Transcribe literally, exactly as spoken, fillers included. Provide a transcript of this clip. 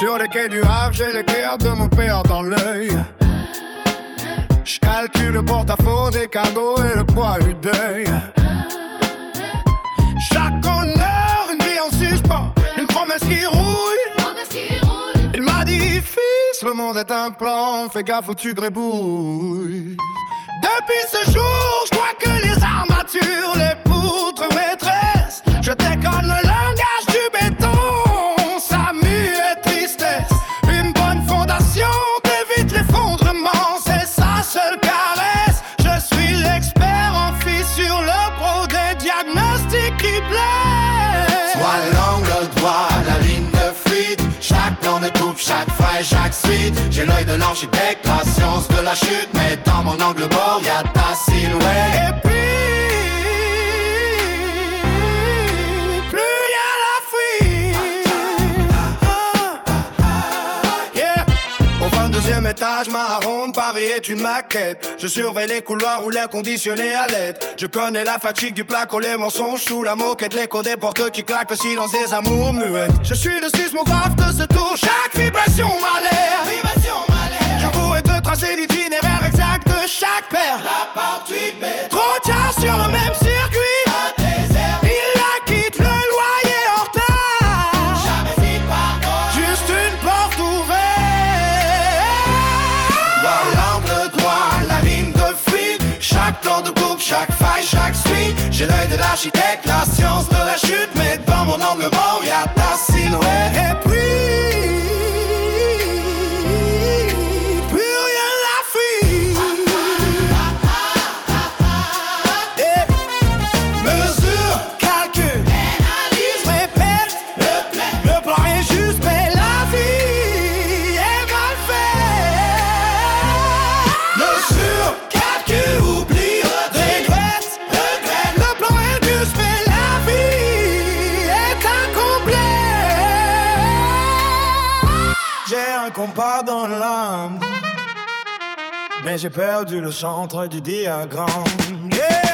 Sur le quai du Havre, j'ai le cœur de mon père dans l'œil. J'calcule le porte-à-faux des cargos et le poids du deuil. Chaque honneur, une vie en suspens, une promesse qui rouille. Il m'a dit, fils, le monde est un plan, fais gaffe où tu grébouilles. Depuis ce jour, je crois que les armatures, les poutres maîtresses, je déconne le langage du béton, sa mue et tristesse. Une bonne fondation t'évite l'effondrement, c'est sa seule caresse. Je suis l'expert en fissure, le pro des diagnostics qui blessent. Soit l'angle droit, la ligne de fuite, chaque plan de coupe, chaque faille, chaque suite. J'ai l'œil de l'architecte, la science de la chute, mais dans mon angle mort, y'a ta silhouette. Et puis, plus y'a la fuite. Yeah. Au vingt-deuxième étage, ma ronde, Paris est une maquette. Je surveille les couloirs où l'air conditionné à l'aide. Je connais la fatigue du placo, les mensonges sous la moquette, l'écho des portes qui claquent, le silence des amours muettes. Je suis le sismographe de ce tour, chaque vibration m'a l'air. J'avoue et te tracer l'itinéraire exact de chaque paire. La porte huit mètres, trop tard sur le même circuit. un désert, Il la quitte, le loyer en retard. jamais si par contre. Juste une porte ouverte. Dans l'angle droit, la ligne de fuite, chaque plan de coupe, chaque faille, chaque suite. J'ai l'œil de l'architecte, la science de la chute, mais dans mon angle mort, y'a ta silhouette. Et puis, plus rien la fuite. Et mesure, calcul, analyse, répète, Le plein, le plan est juste, mais la vie est mal faite. Mesure, calcul, oublie, regrette, regrette. Le plan est juste, mais la vie est incomplète. J'ai un compas dans l'âme, mais j'ai perdu le centre du diagramme. Yeah.